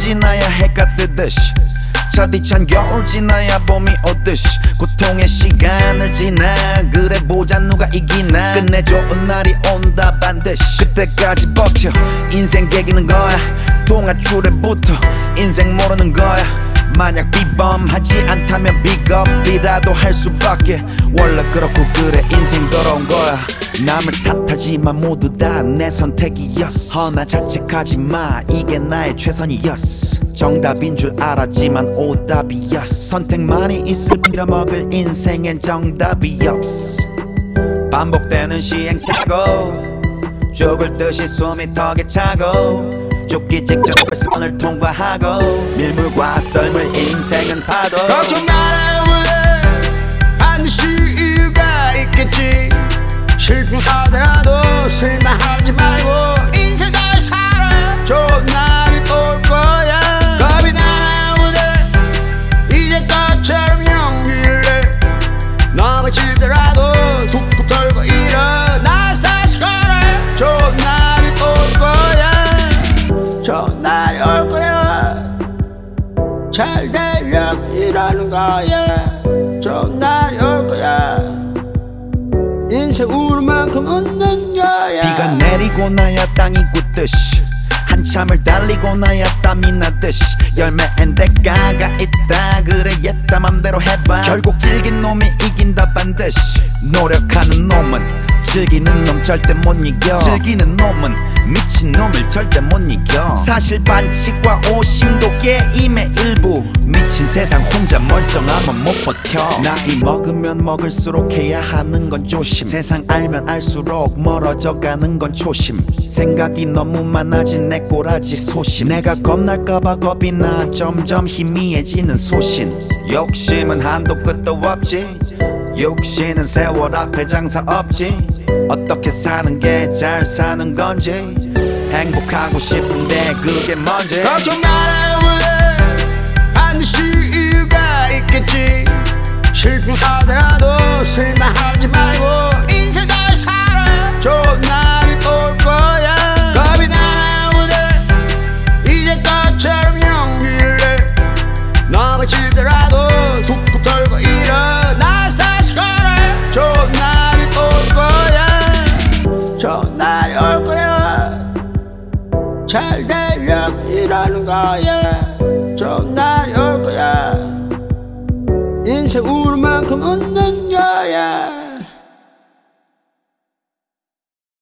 지나야 해가 뜨듯이 차디찬 겨울 지나야 봄이 오듯이 고통의 시간을 지나 그래 보자 누가 이기나 끝내 좋은 날이 온다 반드시 그때까지 버텨 인생 개기는 거야 동아줄에 붙어 인생 모르는 거야 만약 비범하지 않다면 비겁이라도 할 수밖에 원래 그렇고 그래 인생 더러운 거야 남을 탓하지만 모두 다 내 선택이었어 허나 자책하지 마 이게 나의 최선이었어 정답인 줄 알았지만 오답이었어 선택만이 있을 빌어먹을 인생엔 정답이 없어 반복되는 시행착오 죽을 듯이 숨이 턱에 차고 죽기 직전 선을 통과하고 밀물과 썰물 인생은 파도 걱정 마라 반드시 이유가 있겠지 실패하더라도 실망하지 말고 인생 잘 살아 좋은 날이 올 거야 겁이 나오네 이제껏처럼 용기를 넘어지더라도 툭툭 털고 일어나 다시 걸어 좋은 날이 올 거야 좋은 날이 올 거야 잘 되려고 일하는 거야 좋은 날이 올 거야 인생 우는 만큼 웃는 거야 비가 내리고 나야 땅이 굳듯이 한참을 달리고 나야 땀이 나듯이 열매엔 대가가 있다 그래 옛다 맘대로 해봐 결국 질긴 놈이 이긴다 반드시 노력하는 놈은 즐기는 놈 절대 못 이겨 즐기는 놈은 미친 놈을 절대 못 이겨 사실 반칙과 오심도 게임의 일부 미친 세상 혼자 멀쩡하면 못 버텨 나이 먹으면 먹을수록 해야 하는 건 조심 세상 알면 알수록 멀어져 가는 건 초심 생각이 너무 많아진 내 꼬라지 소심 내가 겁날까봐 겁이 나 점점 희미해지는 소신 욕심은 한도 끝도 없지 욕심은 세월 앞에 장사 없지 어떻게 사는 게 잘 사는 건지 행복하고 싶은데 그게 뭔지 걱정 마라 반드시 이유가 있겠지 실패하더라도 실망하지 말고 인생 잘 살아 좋은 날이 올 거야 겁이 나오네 이제껏처럼 용기를 넘어지더라도 툭툭 털고 일어나 다시 걸어 좋은 날이 올 거야 좋은 날이 올 거야 잘 되려고 일하는 거야 좋은 날이 올 거야 인생 우는 만큼 웃는